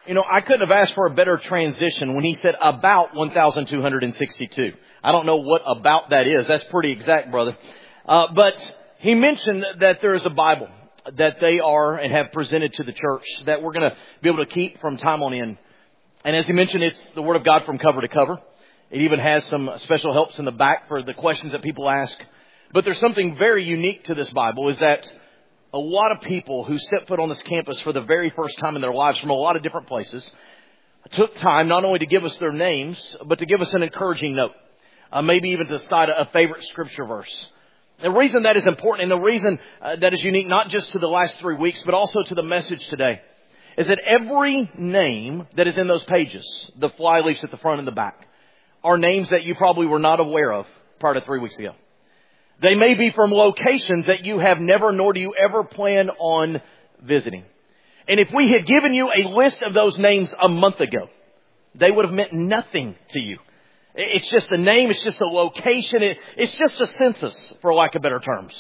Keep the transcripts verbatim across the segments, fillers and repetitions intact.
You know, I couldn't have asked for a better transition when he said about one thousand two hundred sixty-two. I don't know what about that is. That's pretty exact, brother. Uh, but he mentioned that there is a Bible that they are and have presented to the church that we're going to be able to keep from time on in. And as he mentioned, it's the Word of God from cover to cover. It even has some special helps in the back for the questions that people ask. But there's something very unique to this Bible, is that a lot of people who set foot on this campus for the very first time in their lives from a lot of different places took time not only to give us their names, but to give us an encouraging note. Uh, maybe even to cite a favorite scripture verse. The reason that is important, and the reason uh, that is unique not just to the last three weeks, but also to the message today, is that every name that is in those pages, the flyleafs at the front and the back, are names that you probably were not aware of prior to three weeks ago. They may be from locations that you have never, nor do you ever plan on visiting. And if we had given you a list of those names a month ago, they would have meant nothing to you. It's just a name. It's just a location. It's just a census, for lack of better terms.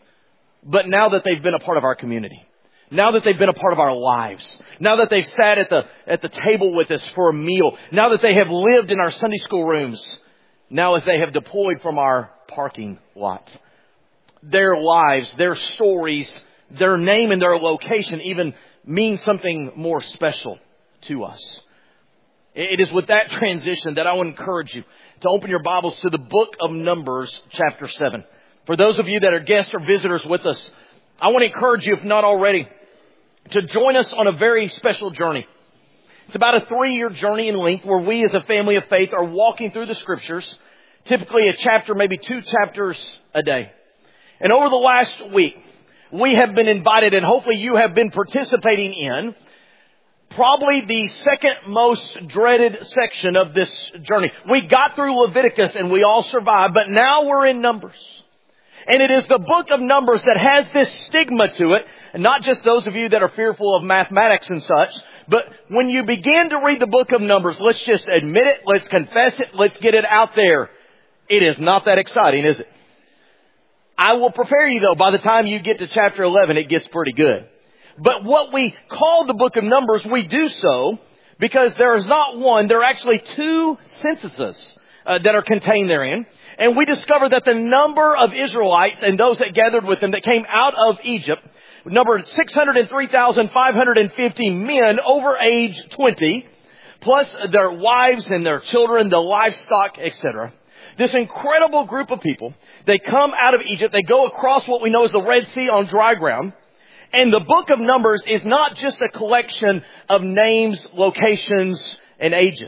But now that they've been a part of our community, now that they've been a part of our lives, now that they've sat at the at the table with us for a meal, now that they have lived in our Sunday school rooms, now as they have deployed from our parking lot, their lives, their stories, their name and their location even mean something more special to us. It is with that transition that I would encourage you to open your Bibles to the book of Numbers, chapter seven. For those of you that are guests or visitors with us, I want to encourage you, if not already, to join us on a very special journey. It's about a three-year journey in length where we as a family of faith are walking through the Scriptures, typically a chapter, maybe two chapters a day. And over the last week, we have been invited, and hopefully you have been participating in, probably the second most dreaded section of this journey. We got through Leviticus and we all survived, but now we're in Numbers. And it is the book of Numbers that has this stigma to it. And not just those of you that are fearful of mathematics and such, but when you begin to read the book of Numbers, let's just admit it, let's confess it, let's get it out there. It is not that exciting, is it? I will prepare you though, by the time you get to chapter eleven, it gets pretty good. But what we call the book of Numbers, we do so because there is not one, there are actually two censuses uh, that are contained therein. And we discover that the number of Israelites and those that gathered with them that came out of Egypt numbered six hundred three thousand five hundred fifty men over age twenty, plus their wives and their children, the livestock, et cetera. This incredible group of people, they come out of Egypt, they go across what we know as the Red Sea on dry ground. And the book of Numbers is not just a collection of names, locations, and ages.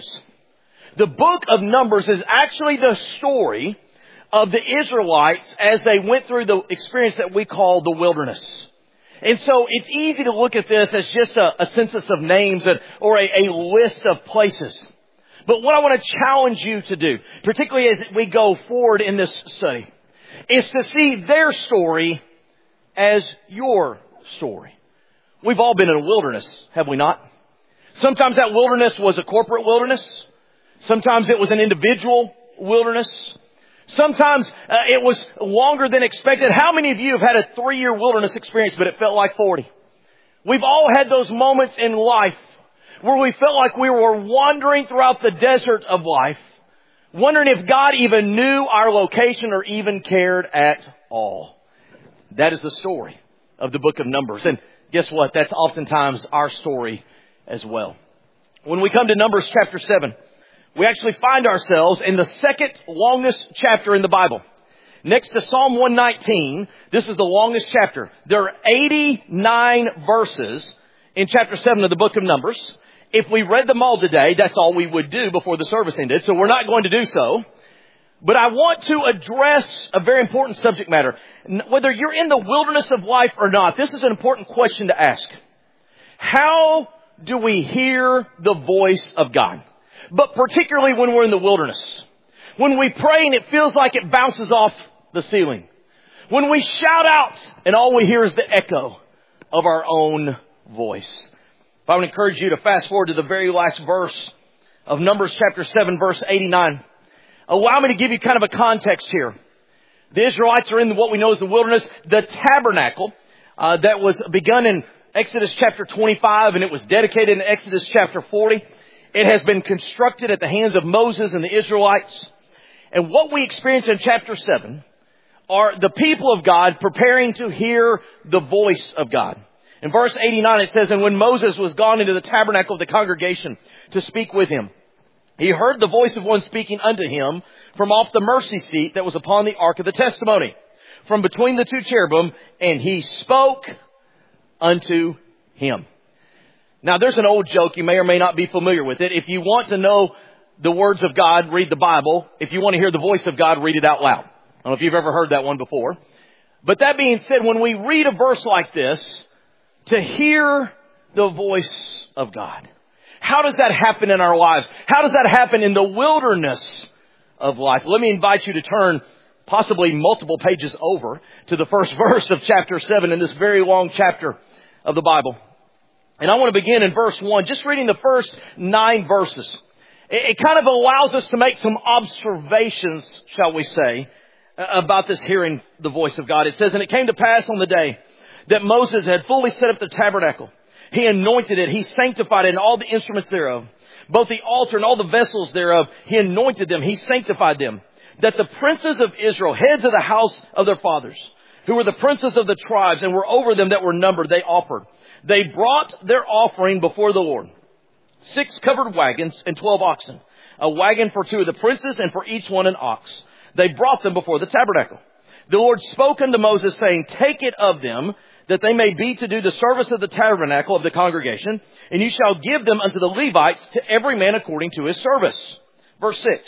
The book of Numbers is actually the story of the Israelites as they went through the experience that we call the wilderness. And so it's easy to look at this as just a, a census of names and, or a, a list of places. But what I want to challenge you to do, particularly as we go forward in this study, is to see their story as your story. We've all been in a wilderness, have we not? Sometimes that wilderness was a corporate wilderness. Sometimes it was an individual wilderness. Sometimes uh, it was longer than expected. How many of you have had a three-year wilderness experience, but it felt like forty? We've all had those moments in life where we felt like we were wandering throughout the desert of life, wondering if God even knew our location or even cared at all. That is the story of the book of Numbers. And guess what? That's oftentimes our story as well. When we come to Numbers chapter seven, we actually find ourselves in the second longest chapter in the Bible. Next to Psalm one nineteen, this is the longest chapter. There are eighty-nine verses in chapter seven of the book of Numbers. If we read them all today, that's all we would do before the service ended. So we're not going to do so. But I want to address a very important subject matter. Whether you're in the wilderness of life or not, this is an important question to ask. How do we hear the voice of God? But particularly when we're in the wilderness. When we pray and it feels like it bounces off the ceiling. When we shout out and all we hear is the echo of our own voice. I would encourage you to fast forward to the very last verse of Numbers chapter seven, verse eighty-nine. Allow me to give you kind of a context here. The Israelites are in what we know as the wilderness. The tabernacle uh, that was begun in Exodus chapter twenty-five, and it was dedicated in Exodus chapter forty. It has been constructed at the hands of Moses and the Israelites. And what we experience in chapter seven are the people of God preparing to hear the voice of God. In verse eighty-nine it says, "And when Moses was gone into the tabernacle of the congregation to speak with him, he heard the voice of one speaking unto him from off the mercy seat that was upon the ark of the testimony, from between the two cherubim, and he spoke unto him." Now, there's an old joke. You may or may not be familiar with it. If you want to know the words of God, read the Bible. If you want to hear the voice of God, read it out loud. I don't know if you've ever heard that one before. But that being said, when we read a verse like this, to hear the voice of God, how does that happen in our lives? How does that happen in the wilderness of life? Let me invite you to turn possibly multiple pages over to the first verse of chapter seven in this very long chapter of the Bible. And I want to begin in verse one, just reading the first nine verses. It, it kind of allows us to make some observations, shall we say, about this hearing the voice of God. It says, "And it came to pass on the day that Moses had fully set up the tabernacle. He anointed it, he sanctified it, and all the instruments thereof, both the altar and all the vessels thereof, he anointed them, he sanctified them. That the princes of Israel, heads of the house of their fathers, who were the princes of the tribes and were over them that were numbered, they offered. They brought their offering before the Lord. Six covered wagons and twelve oxen. A wagon for two of the princes and for each one an ox. They brought them before the tabernacle. The Lord spoke unto Moses, saying, Take it of them, that they may be to do the service of the tabernacle of the congregation, and you shall give them unto the Levites, to every man according to his service." Verse six.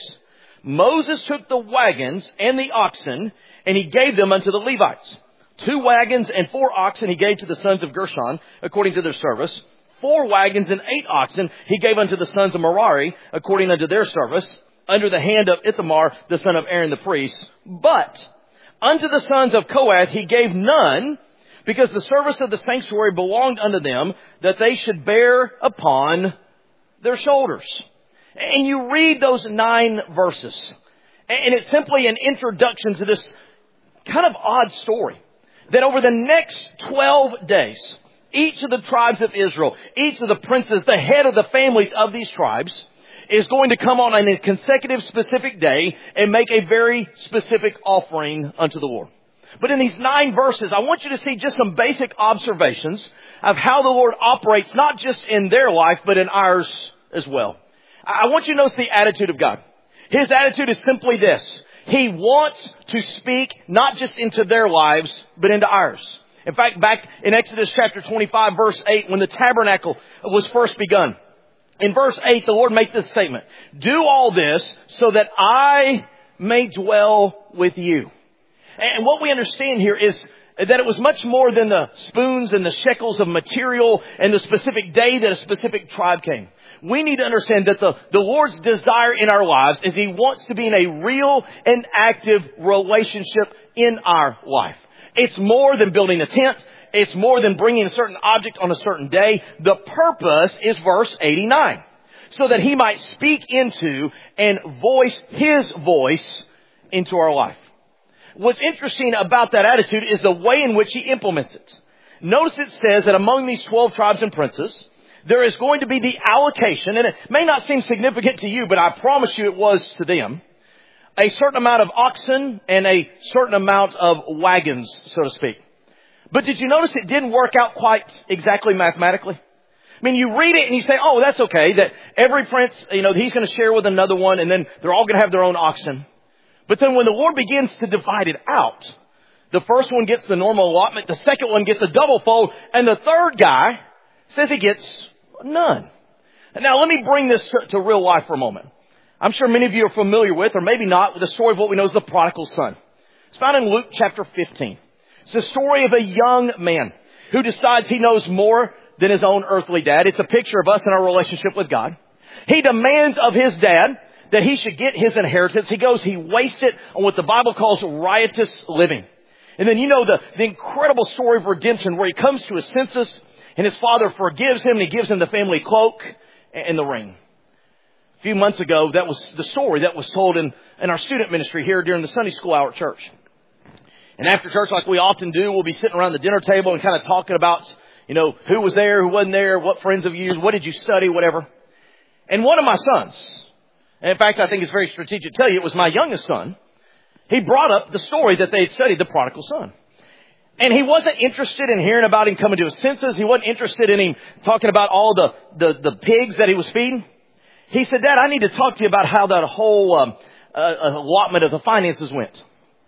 "Moses took the wagons and the oxen, and he gave them unto the Levites. Two wagons and four oxen he gave to the sons of Gershon, according to their service. Four wagons and eight oxen he gave unto the sons of Merari, according unto their service, under the hand of Ithamar, the son of Aaron the priest. But unto the sons of Kohath he gave none, because the service of the sanctuary belonged unto them, that they should bear upon their shoulders." And you read those nine verses, and it's simply an introduction to this kind of odd story. That over the next twelve days, each of the tribes of Israel, each of the princes, the head of the families of these tribes, is going to come on a consecutive specific day and make a very specific offering unto the Lord. But in these nine verses, I want you to see just some basic observations of how the Lord operates, not just in their life, but in ours as well. I want you to notice the attitude of God. His attitude is simply this. He wants to speak not just into their lives, but into ours. In fact, back in Exodus chapter twenty-five, verse eight, when the tabernacle was first begun, in verse eight, the Lord made this statement, "Do all this so that I may dwell with you." And what we understand here is that it was much more than the spoons and the shekels of material and the specific day that a specific tribe came. We need to understand that the, the Lord's desire in our lives is He wants to be in a real and active relationship in our life. It's more than building a tent. It's more than bringing a certain object on a certain day. The purpose is verse eighty-nine. So that He might speak into and voice His voice into our life. What's interesting about that attitude is the way in which He implements it. Notice it says that among these twelve tribes and princes, there is going to be the allocation, and it may not seem significant to you, but I promise you it was to them, a certain amount of oxen and a certain amount of wagons, so to speak. But did you notice it didn't work out quite exactly mathematically? I mean, you read it and you say, oh, that's okay, that every prince, you know, he's going to share with another one, and then they're all going to have their own oxen. But then when the Lord begins to divide it out, the first one gets the normal allotment, the second one gets a double fold, and the third guy says he gets none. Now, let me bring this to, to real life for a moment. I'm sure many of you are familiar with, or maybe not, with the story of what we know as the prodigal son. It's found in Luke chapter fifteen. It's the story of a young man who decides he knows more than his own earthly dad. It's a picture of us in our relationship with God. He demands of his dad that he should get his inheritance. He goes, he wastes it on what the Bible calls riotous living. And then you know the, the incredible story of redemption where he comes to his senses and his father forgives him and he gives him the family cloak and the ring. A few months ago, that was the story that was told in, in our student ministry here during the Sunday school hour at church. And after church, like we often do, we'll be sitting around the dinner table and kind of talking about, You know, who was there, who wasn't there, what friends have you used, what did you study, whatever. And one of my sons, and in fact, I think it's very strategic to tell you, it was my youngest son. He brought up the story that they had studied, the prodigal son. And he wasn't interested in hearing about him coming to his senses. He wasn't interested in him talking about all the, the, the pigs that he was feeding. He said, Dad, I need to talk to you about how that whole um, uh, allotment of the finances went.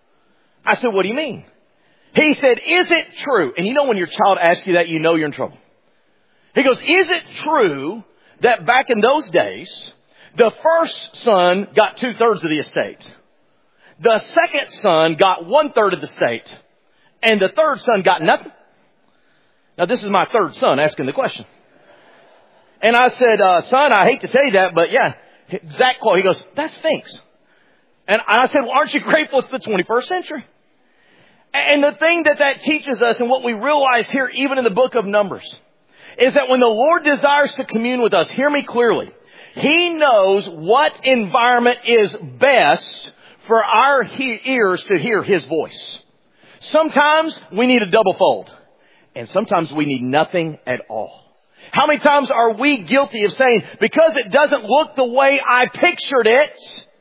I said, what do you mean? He said, is it true? And you know when your child asks you that, you know you're in trouble. He goes, is it true that back in those days, the first son got two-thirds of the estate? The second son got one-third of the estate. And the third son got nothing? Now, this is my third son asking the question. And I said, uh, son, I hate to tell you that, but yeah, exact quote. He goes, that stinks. And I said, well, aren't you grateful it's the twenty-first century? And the thing that that teaches us and what we realize here, even in the book of Numbers, is that when the Lord desires to commune with us, hear me clearly, He knows what environment is best for our he- ears to hear His voice. Sometimes we need a double fold, and sometimes we need nothing at all. How many times are we guilty of saying, because it doesn't look the way I pictured it,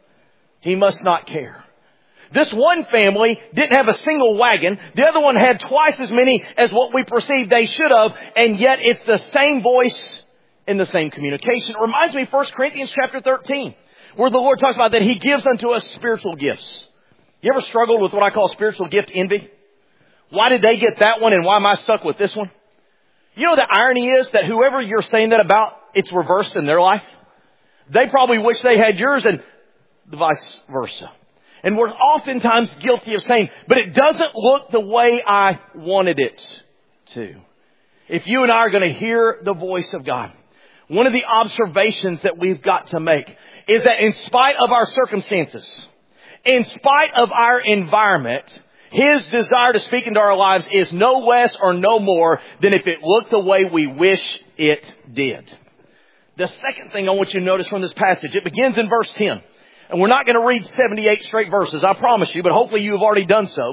He must not care? This one family didn't have a single wagon. The other one had twice as many as what we perceived they should have, and yet it's the same voice in the same communication. It reminds me of First Corinthians chapter thirteen, where the Lord talks about that He gives unto us spiritual gifts. You ever struggled with what I call spiritual gift envy? Why did they get that one and why am I stuck with this one? You know the irony is that whoever you're saying that about, it's reversed in their life. They probably wish they had yours and the vice versa. And we're oftentimes guilty of saying, but it doesn't look the way I wanted it to. If you and I are going to hear the voice of God, one of the observations that we've got to make is that in spite of our circumstances, in spite of our environment, His desire to speak into our lives is no less or no more than if it looked the way we wish it did. The second thing I want you to notice from this passage, it begins in verse ten. And we're not going to read seventy-eight straight verses, I promise you, but hopefully you've already done so,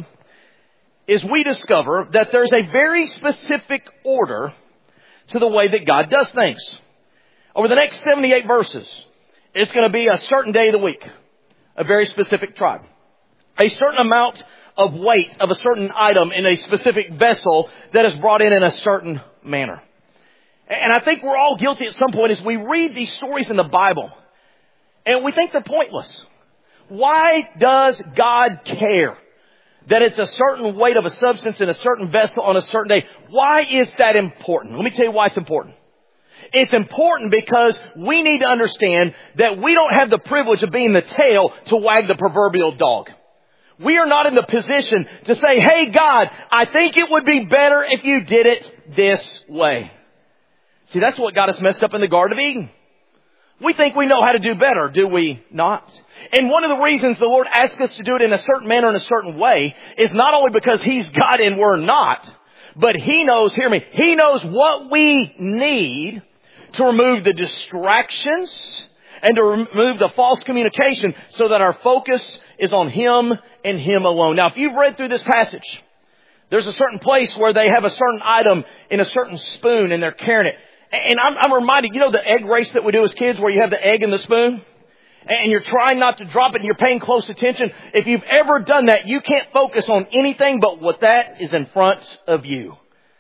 is we discover that there's a very specific order to the way that God does things. Over the next seventy-eight verses, it's going to be a certain day of the week, a very specific tribe, a certain amount of weight of a certain item in a specific vessel that is brought in in a certain manner. And I think we're all guilty at some point as we read these stories in the Bible and we think they're pointless. Why does God care that it's a certain weight of a substance in a certain vessel on a certain day? Why is that important? Let me tell you why it's important. It's important because we need to understand that we don't have the privilege of being the tail to wag the proverbial dog. We are not in the position to say, hey God, I think it would be better if you did it this way. See, that's what got us messed up in the Garden of Eden. We think we know how to do better, do we not? And one of the reasons the Lord asks us to do it in a certain manner, in a certain way, is not only because He's God and we're not, but He knows, hear me, He knows what we need to remove the distractions and to remove the false communication so that our focus is on Him and Him alone. Now, if you've read through this passage, there's a certain place where they have a certain item in a certain spoon and they're carrying it. And I'm, I'm reminded, you know the egg race that we do as kids where you have the egg in the spoon? And you're trying not to drop it and you're paying close attention. If you've ever done that, you can't focus on anything but what that is in front of you.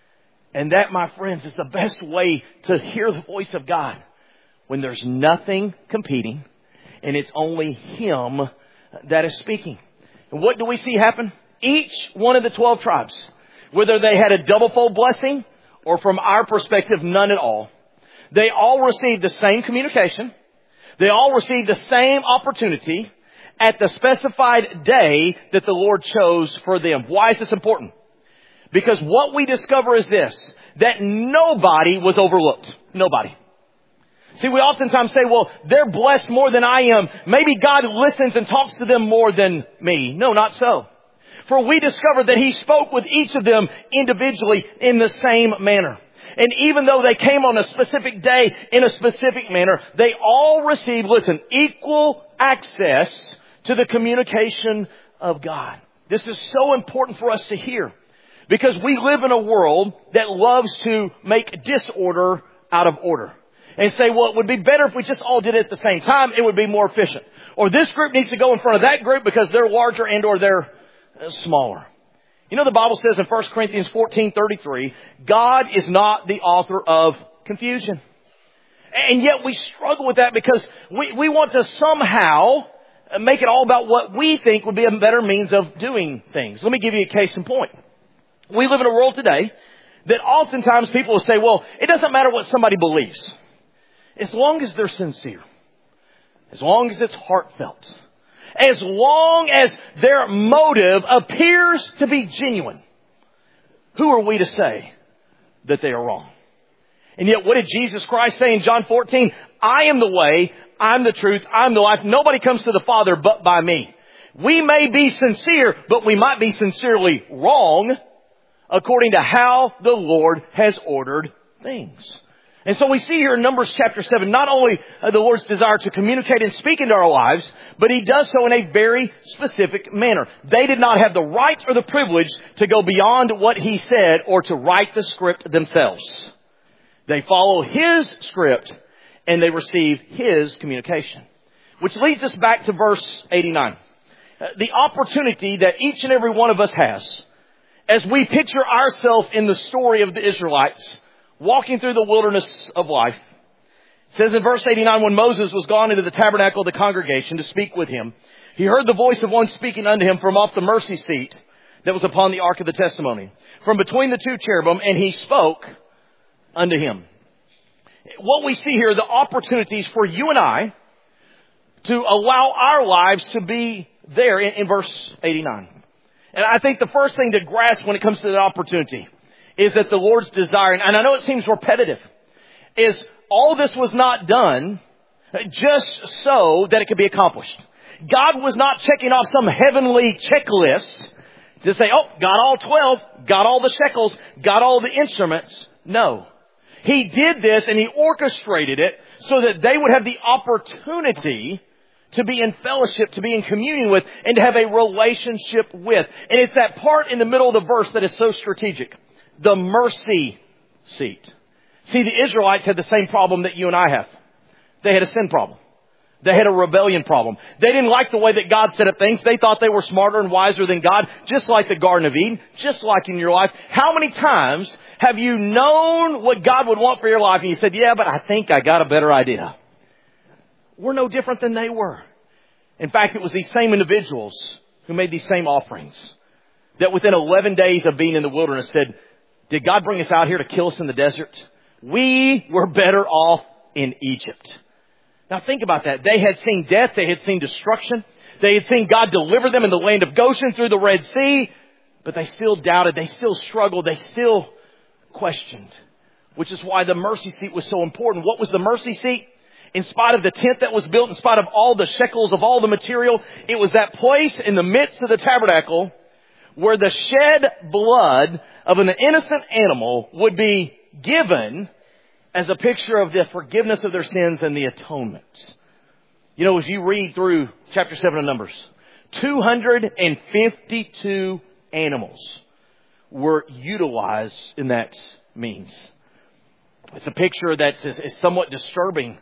And that, my friends, is the best way to hear the voice of God. When there's nothing competing and it's only Him that is speaking. And what do we see happen? Each one of the twelve tribes, whether they had a double-fold blessing or from our perspective, none at all, they all received the same communication. They all received the same opportunity at the specified day that the Lord chose for them. Why is this important? Because what we discover is this, that nobody was overlooked. Nobody. See, we oftentimes say, well, they're blessed more than I am. Maybe God listens and talks to them more than me. No, not so. For we discovered that He spoke with each of them individually in the same manner. And even though they came on a specific day in a specific manner, they all received, listen, equal access to the communication of God. This is so important for us to hear. Because we live in a world that loves to make disorder out of order. And say, well, it would be better if we just all did it at the same time. It would be more efficient. Or this group needs to go in front of that group because they're larger and or they're smaller. You know, the Bible says in First Corinthians fourteen thirty-three, God is not the author of confusion. And yet we struggle with that because we, we want to somehow make it all about what we think would be a better means of doing things. Let me give you a case in point. We live in a world today that oftentimes people will say, well, it doesn't matter what somebody believes. As long as they're sincere. As long as it's heartfelt. As long as their motive appears to be genuine. Who are we to say that they are wrong? And yet what did Jesus Christ say in John fourteen? I am the way, I'm the truth, I'm the life. Nobody comes to the Father but by me. We may be sincere, but we might be sincerely wrong according to how the Lord has ordered things. And so we see here in Numbers chapter seven, not only the Lord's desire to communicate and speak into our lives, but He does so in a very specific manner. They did not have the right or the privilege to go beyond what He said or to write the script themselves. They follow His script and they receive His communication. Which leads us back to verse eighty-nine. The opportunity that each and every one of us has as we picture ourselves in the story of the Israelites walking through the wilderness of life. It says in verse eighty-nine, when Moses was gone into the tabernacle of the congregation to speak with him, he heard the voice of one speaking unto him from off the mercy seat that was upon the ark of the testimony, from between the two cherubim, and he spoke unto him. What we see here, the opportunities for you and I to allow our lives to be there in, in verse eighty-nine. And I think the first thing to grasp when it comes to the opportunity is that the Lord's desire, and I know it seems repetitive, is all this was not done just so that it could be accomplished. God was not checking off some heavenly checklist to say, oh, got all twelve, got all the shekels, got all the instruments. No. He did this and He orchestrated it so that they would have the opportunity to be in fellowship, to be in communion with, and to have a relationship with. And it's that part in the middle of the verse that is so strategic. The mercy seat. See, the Israelites had the same problem that you and I have. They had a sin problem. They had a rebellion problem. They didn't like the way that God set up things. They thought they were smarter and wiser than God, just like the Garden of Eden, just like in your life. How many times have you known what God would want for your life and you said, yeah, but I think I got a better idea? We're no different than they were. In fact, it was these same individuals who made these same offerings that within eleven days of being in the wilderness said, did God bring us out here to kill us in the desert? We were better off in Egypt. Now think about that. They had seen death. They had seen destruction. They had seen God deliver them in the land of Goshen through the Red Sea. But they still doubted. They still struggled. They still questioned. Which is why the mercy seat was so important. What was the mercy seat? In spite of the tent that was built, in spite of all the shekels of all the material, it was that place in the midst of the tabernacle where the shed blood of an innocent animal would be given as a picture of the forgiveness of their sins and the atonement. You know, as you read through chapter seven of Numbers, two hundred fifty-two animals were utilized in that means. It's a picture that is, is somewhat disturbing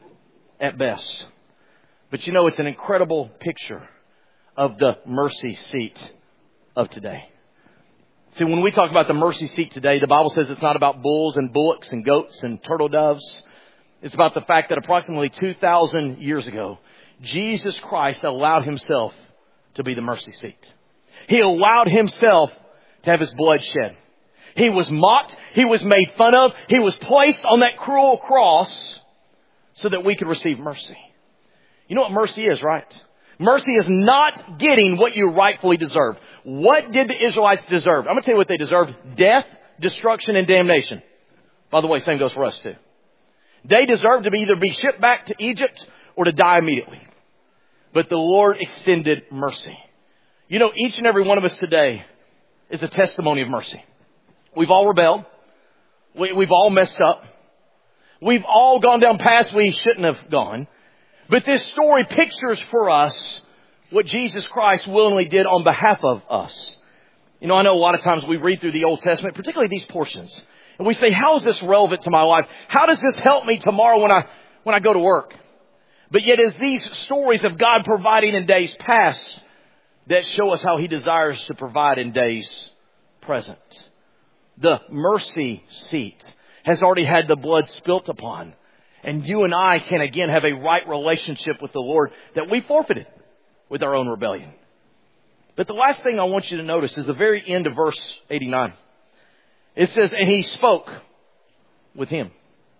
at best. But you know, it's an incredible picture of the mercy seat of today. See, when we talk about the mercy seat today, the Bible says it's not about bulls and bullocks and goats and turtle doves. It's about the fact that approximately two thousand years ago, Jesus Christ allowed Himself to be the mercy seat. He allowed Himself to have His blood shed. He was mocked. He was made fun of. He was placed on that cruel cross so that we could receive mercy. You know what mercy is, right? Mercy is not getting what you rightfully deserve. What did the Israelites deserve? I'm going to tell you what they deserved. Death, destruction, and damnation. By the way, same goes for us too. They deserved to be either be shipped back to Egypt or to die immediately. But the Lord extended mercy. You know, each and every one of us today is a testimony of mercy. We've all rebelled. We, we've all messed up. We've all gone down paths we shouldn't have gone. But this story pictures for us what Jesus Christ willingly did on behalf of us. You know, I know a lot of times we read through the Old Testament, particularly these portions, and we say, how is this relevant to my life? How does this help me tomorrow when I, when I go to work? But yet it's these stories of God providing in days past that show us how He desires to provide in days present. The mercy seat has already had the blood spilt upon. And you and I can again have a right relationship with the Lord that we forfeited with our own rebellion. But the last thing I want you to notice is the very end of verse eighty-nine. It says, and He spoke with him.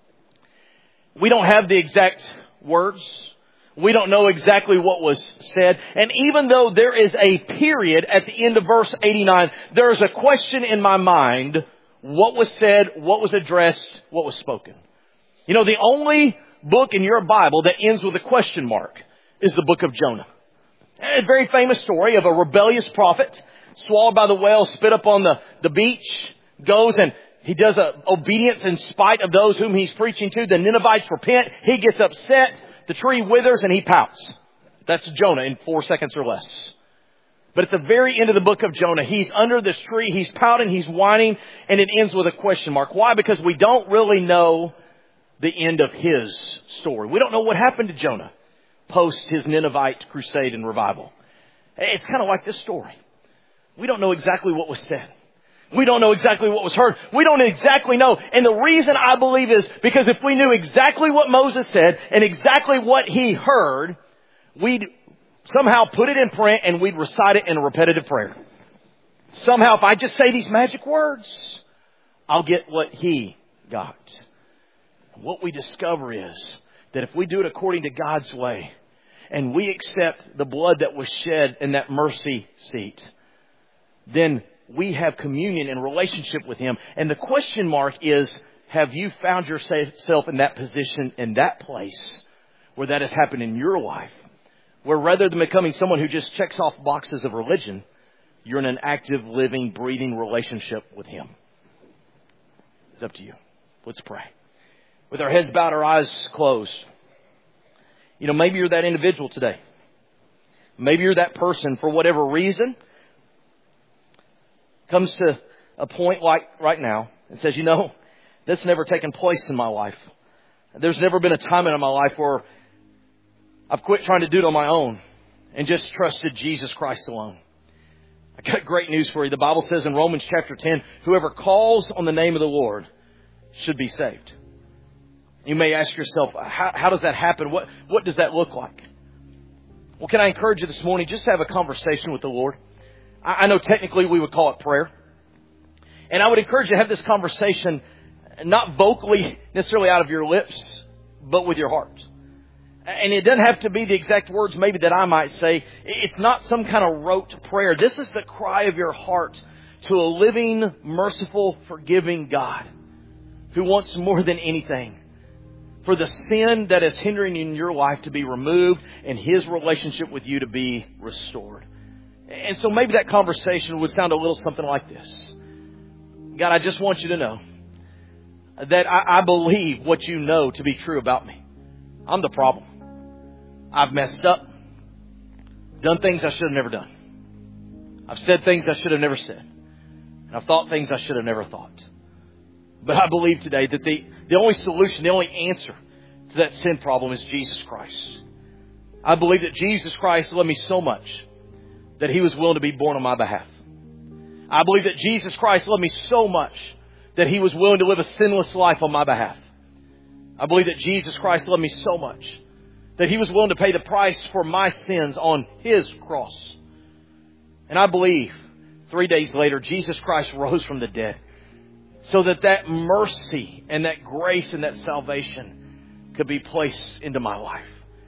We don't have the exact words. We don't know exactly what was said. And even though there is a period at the end of verse eighty-nine, there is a question in my mind. What was said, what was addressed, what was spoken. You know, the only book in your Bible that ends with a question mark is the book of Jonah. A very famous story of a rebellious prophet, swallowed by the whale, spit up on the, the beach, goes and he does a obedience in spite of those whom he's preaching to. The Ninevites repent. He gets upset. The tree withers and he pouts. That's Jonah in four seconds or less. But at the very end of the book of Jonah, he's under this tree. He's pouting. He's whining. And it ends with a question mark. Why? Because we don't really know the end of his story. We don't know what happened to Jonah post his Ninevite crusade and revival. It's kind of like this story. We don't know exactly what was said. We don't know exactly what was heard. We don't exactly know. And the reason I believe is because if we knew exactly what Moses said and exactly what he heard, we'd somehow put it in print and we'd recite it in a repetitive prayer. Somehow, if I just say these magic words, I'll get what he got. What we discover is that if we do it according to God's way and we accept the blood that was shed in that mercy seat, then we have communion and relationship with Him. And the question mark is, have you found yourself in that position, in that place where that has happened in your life? Where rather than becoming someone who just checks off boxes of religion, you're in an active, living, breathing relationship with Him. It's up to you. Let's pray. With our heads bowed, our eyes closed. You know, maybe you're that individual today. Maybe you're that person for whatever reason comes to a point like right now and says, you know, that's never taken place in my life. There's never been a time in my life where I've quit trying to do it on my own and just trusted Jesus Christ alone. I got great news for you. The Bible says in Romans chapter ten, whoever calls on the name of the Lord should be saved. You may ask yourself, how, how does that happen? What, what does that look like? Well, can I encourage you this morning just to have a conversation with the Lord? I, I know technically we would call it prayer. And I would encourage you to have this conversation not vocally necessarily out of your lips, but with your heart. And it doesn't have to be the exact words maybe that I might say. It's not some kind of rote prayer. This is the cry of your heart to a living, merciful, forgiving God who wants more than anything for the sin that is hindering in your life to be removed and His relationship with you to be restored. And so maybe that conversation would sound a little something like this. God, I just want you to know that I, I believe what you know to be true about me. I'm the problem. I've messed up, done things I should have never done. I've said things I should have never said. And I've thought things I should have never thought. But I believe today that the, the only solution, the only answer to that sin problem is Jesus Christ. I believe that Jesus Christ loved me so much that He was willing to be born on my behalf. I believe that Jesus Christ loved me so much that He was willing to live a sinless life on my behalf. I believe that Jesus Christ loved me so much that He was willing to pay the price for my sins on His cross. And I believe three days later, Jesus Christ rose from the dead so that that mercy and that grace and that salvation could be placed into my life.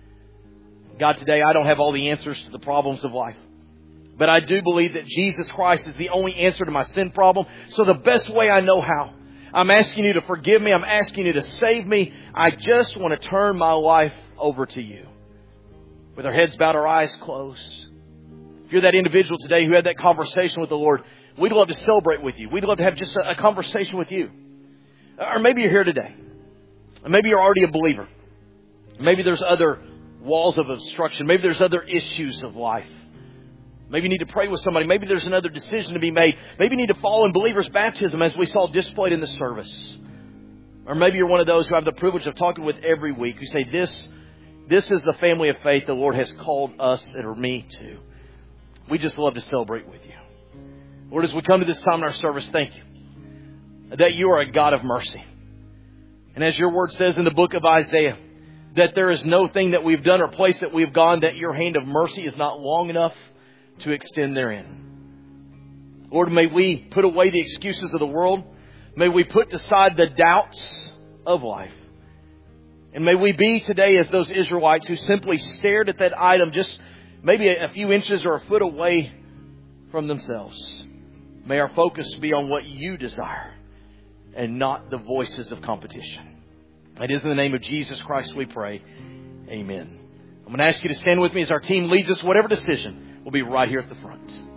God, today I don't have all the answers to the problems of life. But I do believe that Jesus Christ is the only answer to my sin problem. So the best way I know how, I'm asking you to forgive me. I'm asking you to save me. I just want to turn my life over to you. With our heads bowed, our eyes closed. If you're that individual today who had that conversation with the Lord, we'd love to celebrate with you. We'd love to have just a, a conversation with you. Or maybe you're here today. Maybe you're already a believer. Maybe there's other walls of obstruction. Maybe there's other issues of life. Maybe you need to pray with somebody. Maybe there's another decision to be made. Maybe you need to follow in believer's baptism as we saw displayed in the service. Or maybe you're one of those who have the privilege of talking with every week who say, this, this is the family of faith the Lord has called us or me to. We just love to celebrate with you. Lord, as we come to this time in our service, thank you that you are a God of mercy. And as your word says in the book of Isaiah, that there is no thing that we've done or place that we've gone that your hand of mercy is not long enough to extend therein. Lord, may we put away the excuses of the world. May we put aside the doubts of life. And may we be today as those Israelites who simply stared at that item just maybe a few inches or a foot away from themselves. May our focus be on what you desire and not the voices of competition. It is in the name of Jesus Christ we pray. Amen. I'm going to ask you to stand with me as our team leads us. Whatever decision, we'll be right here at the front.